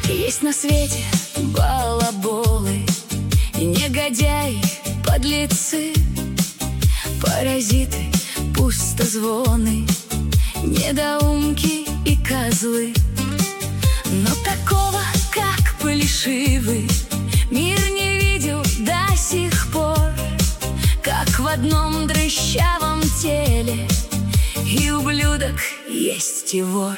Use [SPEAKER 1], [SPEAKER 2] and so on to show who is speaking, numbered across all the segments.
[SPEAKER 1] Есть на свете балаболы, негодяи, подлецы, паразиты, пустозвоны, недоумки и козлы. Но такого, как Плешивый, мир не видел до сих пор. Как в одном дрыщавом теле и ублюдок есть и вор.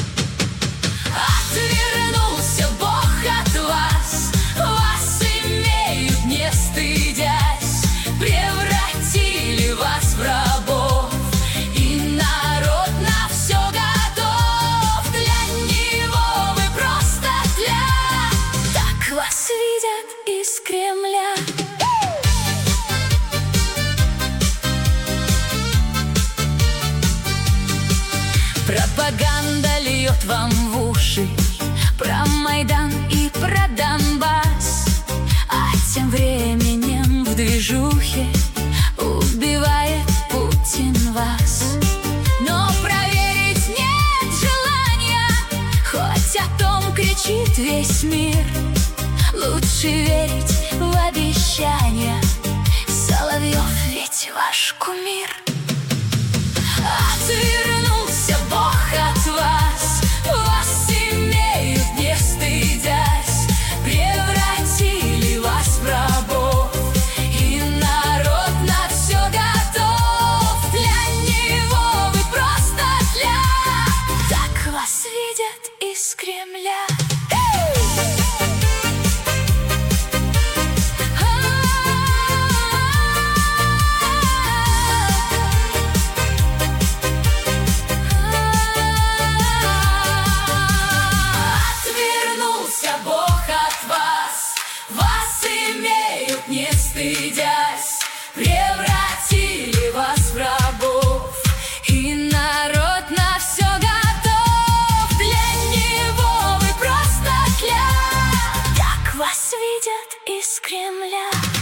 [SPEAKER 1] Отвернулся Бог от вас, вас имеют, не стыдясь, превратили вас в рабов, и народ на все готов. Для него вы просто тля, так вас видят из Кремля. Пропаганда льет вам в уши про Майдан и про Донбасс, а тем временем в движухе убивает Путин вас. Но проверить нет желания, хоть о том кричит весь мир. Лучше верить в обещания, Соловьев ведь ваш кумир. Отвернулся Бог от вас, вас имеют, не стыдясь, превратили вас в рабов, и народ на все готов. Для него вы просто тля, так вас видят из Кремля. Не стыдясь, превратили вас в рабов, и народ на все готов. Для него вы просто тля, так вас видят из Кремля.